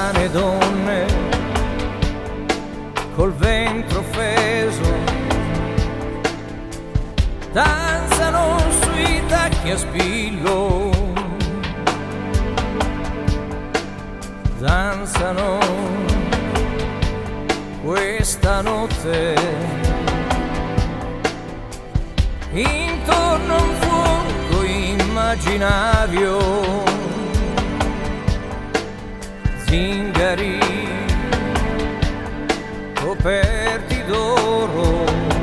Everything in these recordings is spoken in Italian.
strane donne col ventre offeso danzano sui tacchi a spillo, danzano questa notte intorno a un fuoco immaginario, zingari coperti d'oro,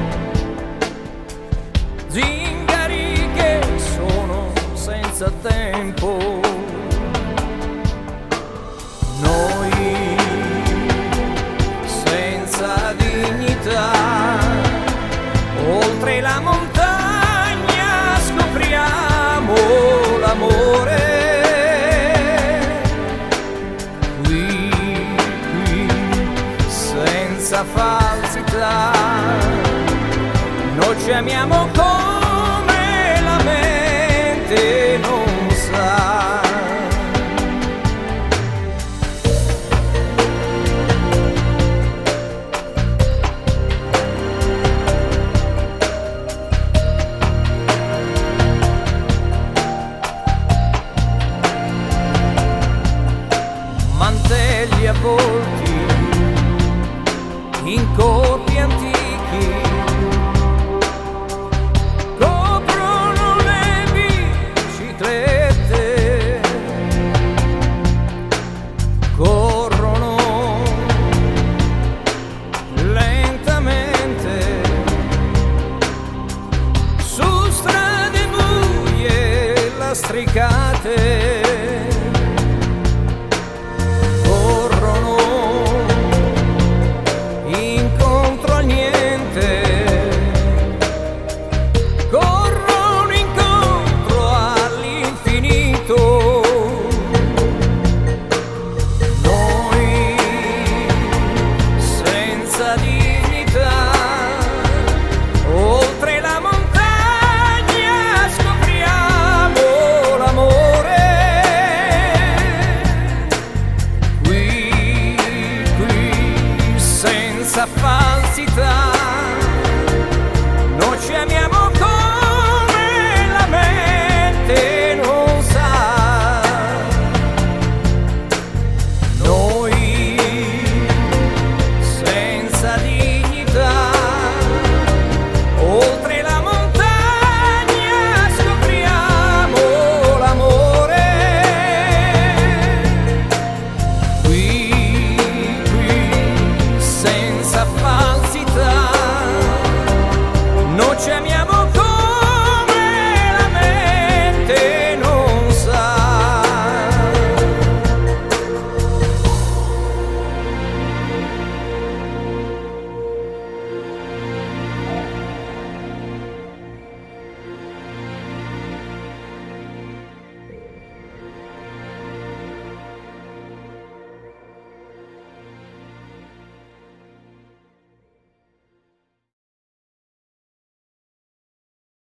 zingari che sono senza tempo. Noi senza dignità, oltre la montagna scopriamo l'amore. Qui, senza falsità, noi ci amiamo come la mente non sa. Mantelli avvolti in corpi antichi coprono le biciclette, corrono lentamente su strade buie lastricate.